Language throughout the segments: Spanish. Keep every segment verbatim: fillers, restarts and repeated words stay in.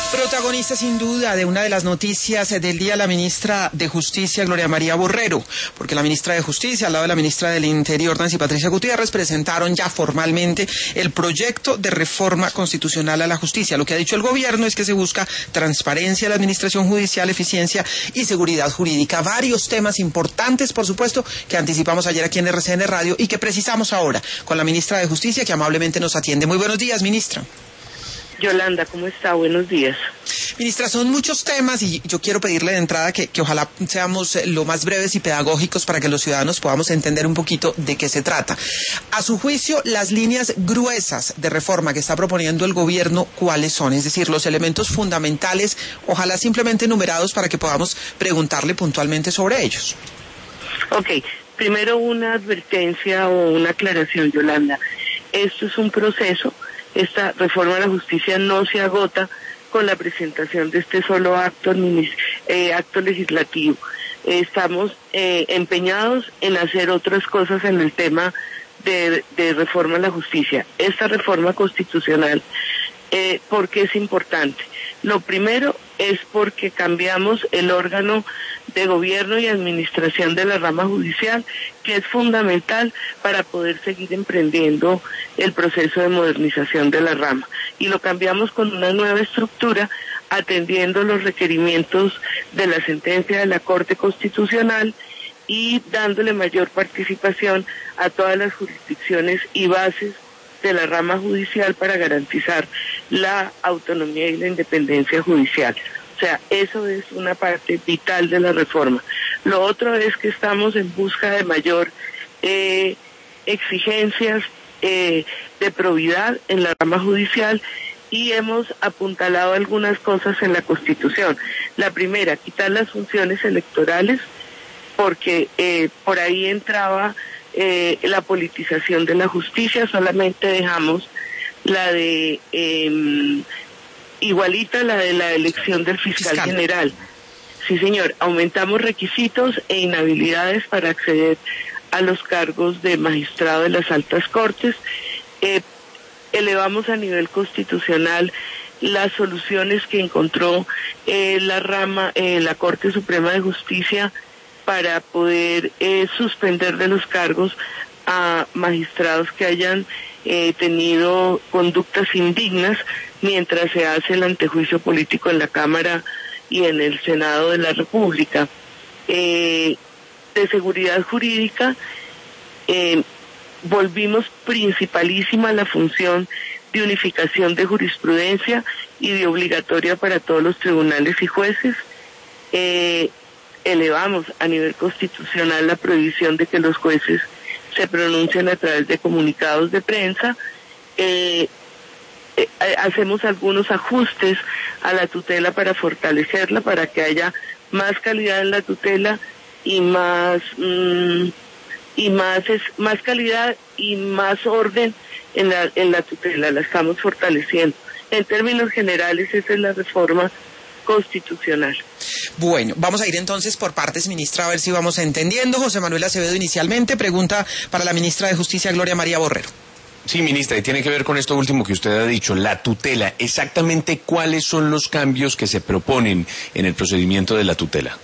Protagonista sin duda de una de las noticias del día, la ministra de Justicia, Gloria María Borrero, porque la ministra de Justicia, al lado de la ministra del Interior, Nancy Patricia Gutiérrez, presentaron ya formalmente el proyecto de reforma constitucional a la justicia. Lo que ha dicho el gobierno es que se busca transparencia en la administración judicial, eficiencia y seguridad jurídica. Varios temas importantes, por supuesto, que anticipamos ayer aquí en R C N Radio y que precisamos ahora con la ministra de Justicia, que amablemente nos atiende. Muy buenos días, ministra. Yolanda, ¿cómo está? Buenos días. Ministra, son muchos temas y yo quiero pedirle de entrada que, que ojalá seamos lo más breves y pedagógicos para que los ciudadanos podamos entender un poquito de qué se trata. A su juicio, las líneas gruesas de reforma que está proponiendo el gobierno, ¿cuáles son? Es decir, los elementos fundamentales, ojalá simplemente enumerados para que podamos preguntarle puntualmente sobre ellos. Ok, primero una advertencia o una aclaración, Yolanda. Esto es un proceso. Esta reforma a la justicia no se agota con la presentación de este solo acto, eh, acto legislativo. Eh, estamos eh, empeñados en hacer otras cosas en el tema de, de reforma a la justicia. Esta reforma constitucional, eh, ¿por qué es importante? Lo primero es porque cambiamos el órgano de gobierno y administración de la rama judicial, que es fundamental para poder seguir emprendiendo el proceso de modernización de la rama. Y lo cambiamos con una nueva estructura, atendiendo los requerimientos de la sentencia de la Corte Constitucional y dándole mayor participación a todas las jurisdicciones y bases de la rama judicial para garantizar la autonomía y la independencia judicial. O sea, eso es una parte vital de la reforma. Lo otro es que estamos en busca de mayor eh, exigencias eh, de probidad en la rama judicial y hemos apuntalado algunas cosas en la Constitución. La primera, quitar las funciones electorales, porque eh, por ahí entraba eh, la politización de la justicia. Solamente dejamos la de... Eh, igualita la de la elección del fiscal, fiscal general. Sí, señor. Aumentamos requisitos e inhabilidades para acceder a los cargos de magistrado de las altas cortes. Eh, elevamos a nivel constitucional las soluciones que encontró eh, la rama, eh, la Corte Suprema de Justicia para poder eh, suspender de los cargos a magistrados que hayan eh, tenido conductas indignas mientras se hace el antejuicio político en la Cámara y en el Senado de la República. Eh, de seguridad jurídica, eh, volvimos principalísima la función de unificación de jurisprudencia y de obligatoria para todos los tribunales y jueces. Eh, elevamos a nivel constitucional la prohibición de que los jueces se pronuncien a través de comunicados de prensa. Eh, eh, hacemos algunos ajustes a la tutela para fortalecerla, para que haya más calidad en la tutela y más mmm, y más es más calidad y más orden en la en la tutela. La estamos fortaleciendo. En términos generales, esa es la reforma constitucional. Bueno, vamos a ir entonces por partes, ministra, a ver si vamos entendiendo. José Manuel Acevedo inicialmente, pregunta para la ministra de Justicia, Gloria María Borrero. Sí, ministra, y tiene que ver con esto último que usted ha dicho, la tutela. Exactamente cuáles son los cambios que se proponen en el procedimiento de la tutela.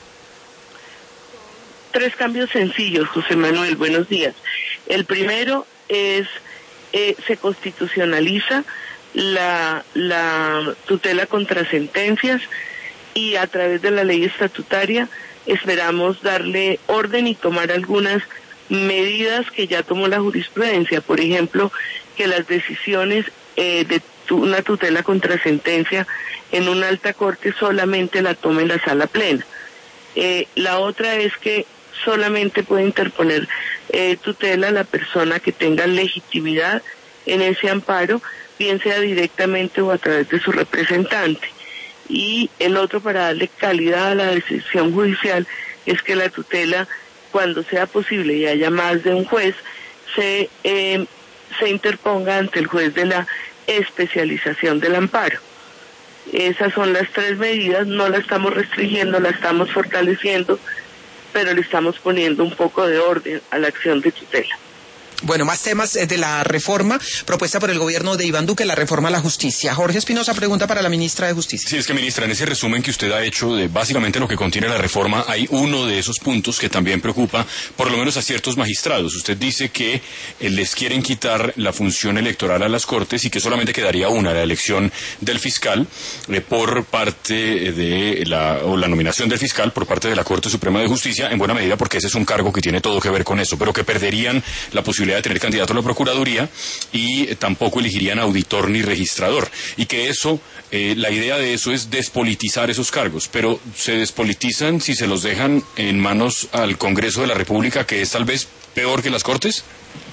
Tres cambios sencillos, José Manuel, buenos días. El primero es, eh, se constitucionaliza la, la tutela contra sentencias y a través de la ley estatutaria esperamos darle orden y tomar algunas medidas que ya tomó la jurisprudencia. Por ejemplo, que las decisiones eh, de tu, una tutela contra sentencia en una alta corte solamente la tome la sala plena. Eh, la otra es que solamente puede interponer eh, tutela la persona que tenga legitimidad en ese amparo, bien sea directamente o a través de su representante. Y el otro, para darle calidad a la decisión judicial, es que la tutela, cuando sea posible y haya más de un juez, se, eh, se interponga ante el juez de la especialización del amparo. Esas son las tres medidas, no la estamos restringiendo, la estamos fortaleciendo, pero le estamos poniendo un poco de orden a la acción de tutela. Bueno, más temas de la reforma propuesta por el gobierno de Iván Duque, la reforma a la justicia. Jorge Espinosa pregunta para la ministra de Justicia. Sí, es que, ministra, en ese resumen que usted ha hecho de básicamente lo que contiene la reforma, hay uno de esos puntos que también preocupa, por lo menos a ciertos magistrados. Usted dice que eh, les quieren quitar la función electoral a las Cortes y que solamente quedaría una, la elección del fiscal eh, por parte de la, o la nominación del fiscal por parte de la Corte Suprema de Justicia, en buena medida porque ese es un cargo que tiene todo que ver con eso, pero que perderían la posibilidad de tener candidato a la Procuraduría y eh, tampoco elegirían auditor ni registrador. Y que eso, eh, la idea de eso es despolitizar esos cargos, pero se despolitizan si se los dejan en manos al Congreso de la República, que es tal vez peor que las Cortes.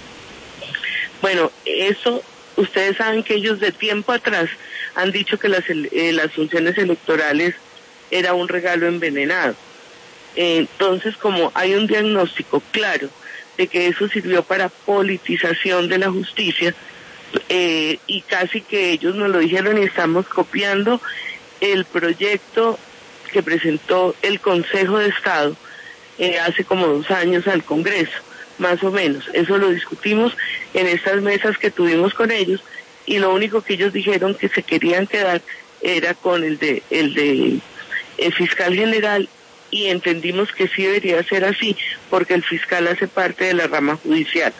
Bueno, eso, ustedes saben que ellos de tiempo atrás han dicho que las, eh, las funciones electorales era un regalo envenenado. Eh, entonces, como hay un diagnóstico claro de que eso sirvió para politización de la justicia, eh, y casi que ellos nos lo dijeron y estamos copiando el proyecto que presentó el Consejo de Estado eh, hace como dos años al Congreso, más o menos. Eso lo discutimos en estas mesas que tuvimos con ellos y lo único que ellos dijeron que se querían quedar era con el de el de el fiscal general, y entendimos que sí debería ser así porque el fiscal hace parte de la rama judicial.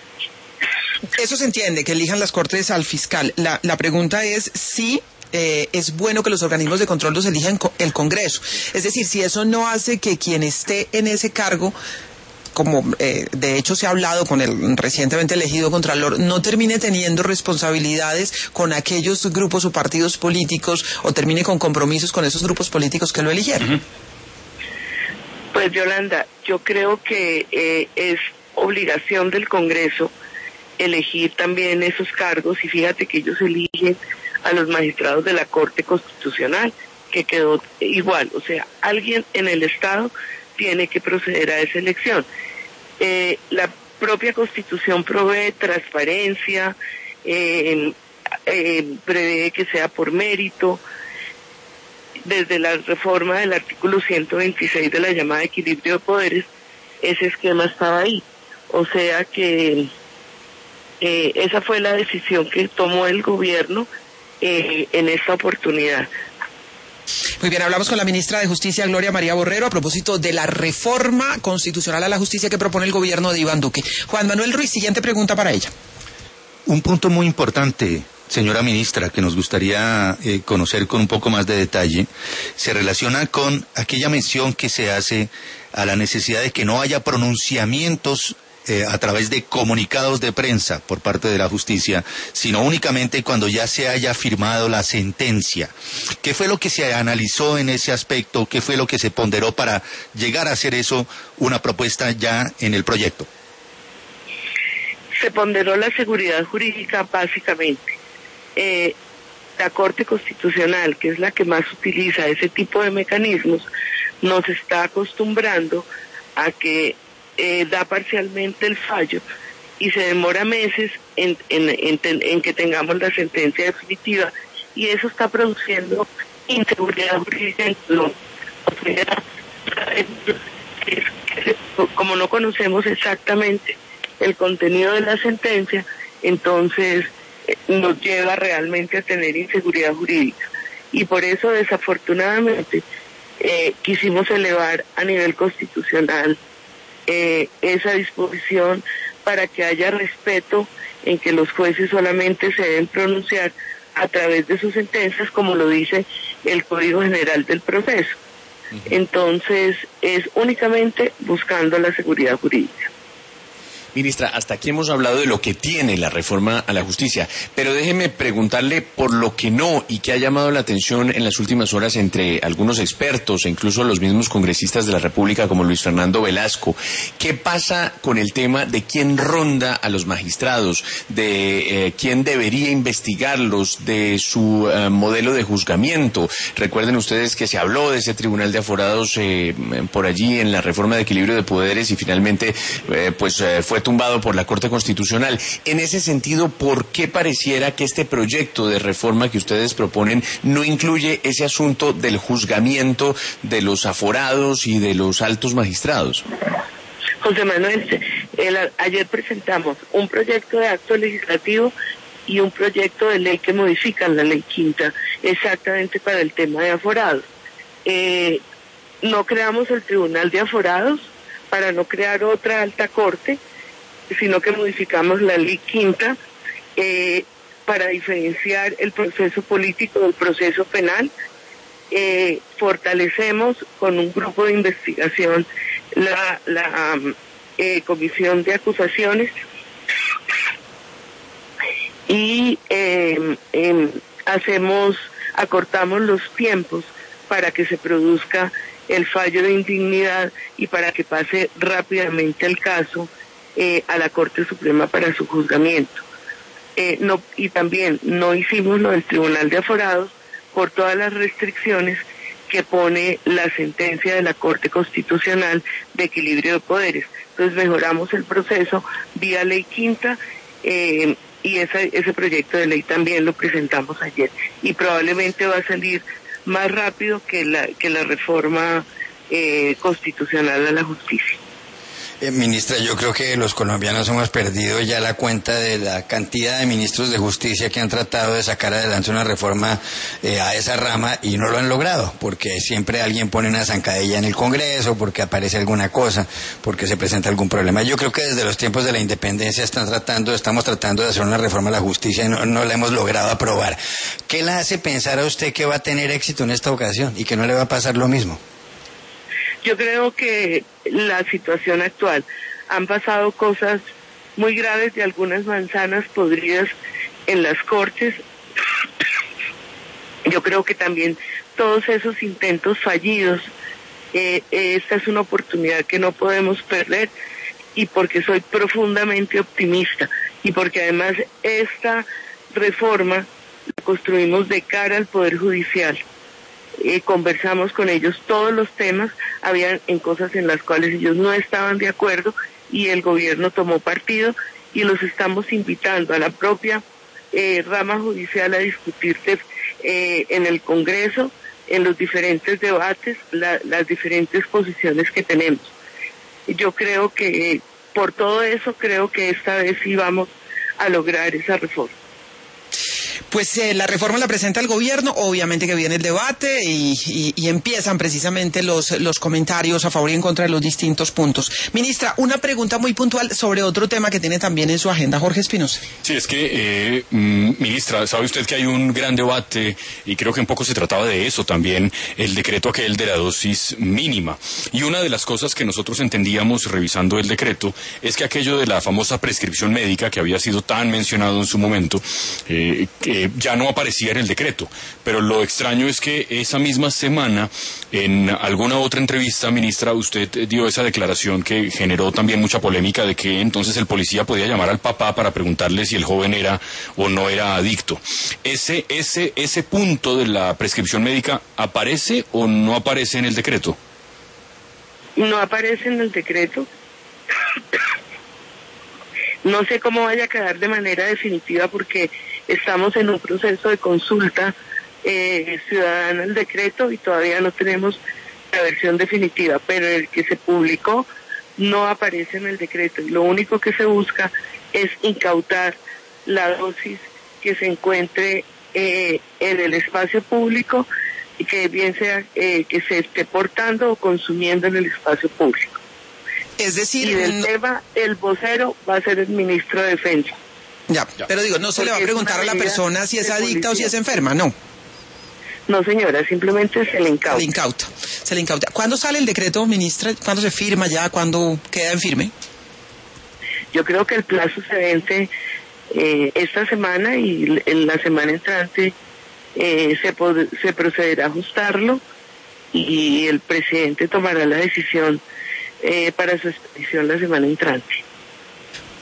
Eso se entiende, que elijan las Cortes al fiscal. La, la pregunta es si eh, es bueno que los organismos de control los elijan el Congreso. Es decir, si eso no hace que quien esté en ese cargo, como eh, de hecho se ha hablado con el recientemente elegido Contralor, no termine teniendo responsabilidades con aquellos grupos o partidos políticos o termine con compromisos con esos grupos políticos que lo eligieron. Uh-huh. Pues Yolanda, yo creo que eh, es obligación del Congreso elegir también esos cargos, y fíjate que ellos eligen a los magistrados de la Corte Constitucional, que quedó igual, o sea, alguien en el Estado tiene que proceder a esa elección. Eh, la propia Constitución provee transparencia, eh, eh, prevé que sea por mérito. Desde la reforma del artículo ciento veintiséis de la llamada equilibrio de poderes, ese esquema estaba ahí. O sea que eh, esa fue la decisión que tomó el gobierno eh, en esta oportunidad. Muy bien, hablamos con la ministra de Justicia, Gloria María Borrero, a propósito de la reforma constitucional a la justicia que propone el gobierno de Iván Duque. Juan Manuel Ruiz, siguiente pregunta para ella. Un punto muy importante, señora ministra, que nos gustaría eh, conocer con un poco más de detalle, se relaciona con aquella mención que se hace a la necesidad de que no haya pronunciamientos eh, a través de comunicados de prensa por parte de la justicia, sino únicamente cuando ya se haya firmado la sentencia. ¿Qué fue lo que se analizó en ese aspecto? ¿Qué fue lo que se ponderó para llegar a hacer eso una propuesta ya en el proyecto? Se ponderó la seguridad jurídica básicamente. Eh, la Corte Constitucional, que es la que más utiliza ese tipo de mecanismos, nos está acostumbrando a que eh, da parcialmente el fallo y se demora meses en, en, en, en que tengamos la sentencia definitiva, y eso está produciendo inseguridad jurídica en la autoridad. Como no conocemos exactamente el contenido de la sentencia, entonces eh, nos lleva realmente a tener inseguridad jurídica, y por eso desafortunadamente eh, quisimos elevar a nivel constitucional eh, esa disposición para que haya respeto en que los jueces solamente se deben pronunciar a través de sus sentencias, como lo dice el Código General del Proceso. Uh-huh. Entonces es únicamente buscando la seguridad jurídica. Ministra, hasta aquí hemos hablado de lo que tiene la reforma a la justicia, pero déjeme preguntarle por lo que no, y que ha llamado la atención en las últimas horas entre algunos expertos e incluso los mismos congresistas de la República como Luis Fernando Velasco. ¿Qué pasa con el tema de quién ronda a los magistrados, de eh, quién debería investigarlos, de su eh, modelo de juzgamiento? Recuerden ustedes que se habló de ese tribunal de aforados eh, por allí en la reforma de equilibrio de poderes y finalmente eh, pues eh, fue tumbado por la Corte Constitucional. En ese sentido, ¿por qué pareciera que este proyecto de reforma que ustedes proponen no incluye ese asunto del juzgamiento de los aforados y de los altos magistrados? José Manuel, el, ayer presentamos un proyecto de acto legislativo y un proyecto de ley que modifican la ley quinta exactamente para el tema de aforados. Eh, no creamos el tribunal de aforados para no crear otra alta corte, sino que modificamos la ley quinta eh, para diferenciar el proceso político del proceso penal. Eh, fortalecemos con un grupo de investigación la, la um, eh, comisión de acusaciones y eh, eh, hacemos, acortamos los tiempos para que se produzca el fallo de indignidad y para que pase rápidamente el caso eh, a la Corte Suprema para su juzgamiento. Eh, no, y también no hicimos lo del Tribunal de Aforados por todas las restricciones que pone la sentencia de la Corte Constitucional de equilibrio de poderes. Entonces mejoramos el proceso vía ley quinta eh, y esa, ese proyecto de ley también lo presentamos ayer y probablemente va a salir más rápido que la que la reforma eh, constitucional a la justicia. Eh, ministra, yo creo que los colombianos hemos perdido ya la cuenta de la cantidad de ministros de justicia que han tratado de sacar adelante una reforma eh, a esa rama y no lo han logrado, porque siempre alguien pone una zancadilla en el Congreso, porque aparece alguna cosa, porque se presenta algún problema. Yo creo que desde los tiempos de la independencia están tratando, estamos tratando de hacer una reforma a la justicia y no, no la hemos logrado aprobar. ¿Qué la hace pensar a usted que va a tener éxito en esta ocasión y que no le va a pasar lo mismo? Yo creo que la situación actual, han pasado cosas muy graves de algunas manzanas podridas en las cortes. Yo creo que también todos esos intentos fallidos, eh, esta es una oportunidad que no podemos perder y porque soy profundamente optimista y porque además esta reforma la construimos de cara al Poder Judicial. Eh, conversamos con ellos todos los temas, habían en cosas en las cuales ellos no estaban de acuerdo y el gobierno tomó partido y los estamos invitando a la propia eh, rama judicial a discutir eh, en el Congreso, en los diferentes debates, la, las diferentes posiciones que tenemos. Yo creo que eh, por todo eso creo que esta vez sí vamos a lograr esa reforma. Pues eh, la reforma la presenta el gobierno, obviamente que viene el debate y, y, y empiezan precisamente los, los comentarios a favor y en contra de los distintos puntos. Ministra, una pregunta muy puntual sobre otro tema que tiene también en su agenda Jorge Espinosa. Sí, es que, eh, ministra, sabe usted que hay un gran debate y creo que un poco se trataba de eso también, el decreto aquel de la dosis mínima. Y una de las cosas que nosotros entendíamos revisando el decreto es que aquello de la famosa prescripción médica que había sido tan mencionado en su momento, eh, que ya no aparecía en el decreto, pero lo extraño es que esa misma semana, en alguna otra entrevista, ministra, usted dio esa declaración que generó también mucha polémica de que entonces el policía podía llamar al papá para preguntarle si el joven era o no era adicto. ¿Ese, ese, ese punto de la prescripción médica aparece o no aparece en el decreto? No aparece en el decreto. No sé cómo vaya a quedar de manera definitiva porque estamos en un proceso de consulta eh, ciudadana al decreto y todavía no tenemos la versión definitiva, pero el que se publicó no aparece en el decreto y lo único que se busca es incautar la dosis que se encuentre eh, en el espacio público y que bien sea eh, que se esté portando o consumiendo en el espacio público. Es decir, y del no... tema, el vocero va a ser el ministro de Defensa. Ya, ya, pero digo, no se Porque le va a preguntar a la persona si es adicta o si es enferma, no. No, señora, simplemente se le incauta. Se le incauta, se le incauta. ¿Cuándo sale el decreto, ministra? ¿Cuándo se firma ya? ¿Cuándo queda en firme? Yo creo que el plazo se vence eh, esta semana y en la semana entrante eh, se, pod- se procederá a ajustarlo y el presidente tomará la decisión eh, para su expedición la semana entrante.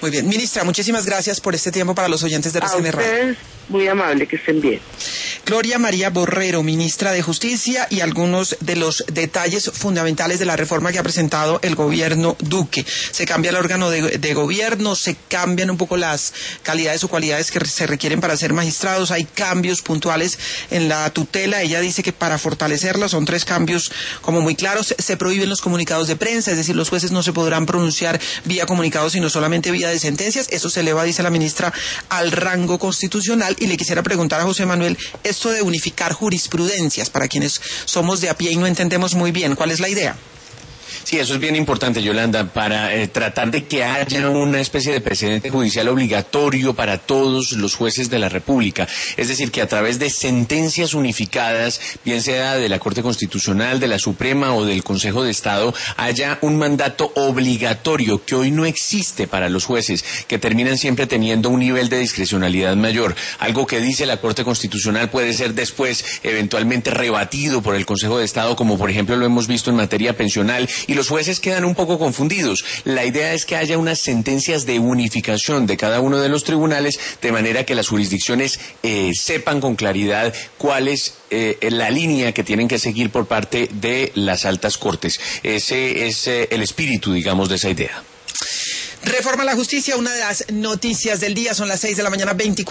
Muy bien. Ministra, muchísimas gracias por este tiempo para los oyentes de R C N Radio. A ustedes, muy amable, que estén bien. Gloria María Borrero, ministra de Justicia, y algunos de los detalles fundamentales de la reforma que ha presentado el gobierno Duque. Se cambia el órgano de, de gobierno, se cambian un poco las calidades o cualidades que se requieren para ser magistrados, hay cambios puntuales en la tutela. Ella dice que para fortalecerla son tres cambios como muy claros. Se prohíben los comunicados de prensa, es decir, los jueces no se podrán pronunciar vía comunicados, sino solamente vía de sentencias. Eso se eleva, dice la ministra, al rango constitucional. Y le quisiera preguntar a José Manuel, esto de unificar jurisprudencias, para quienes somos de a pie y no entendemos muy bien, ¿cuál es la idea? Sí, eso es bien importante, Yolanda, para eh, tratar de que haya una especie de precedente judicial obligatorio para todos los jueces de la República. Es decir, que a través de sentencias unificadas, bien sea de la Corte Constitucional, de la Suprema o del Consejo de Estado, haya un mandato obligatorio que hoy no existe para los jueces, que terminan siempre teniendo un nivel de discrecionalidad mayor. Algo que dice la Corte Constitucional puede ser después eventualmente rebatido por el Consejo de Estado, como por ejemplo lo hemos visto en materia pensional, y los jueces quedan un poco confundidos. La idea es que haya unas sentencias de unificación de cada uno de los tribunales, de manera que las jurisdicciones eh, sepan con claridad cuál es eh, la línea que tienen que seguir por parte de las altas cortes. Ese es eh, el espíritu, digamos, de esa idea. Reforma a la justicia, una de las noticias del día, son las seis de la mañana, veinticuatro.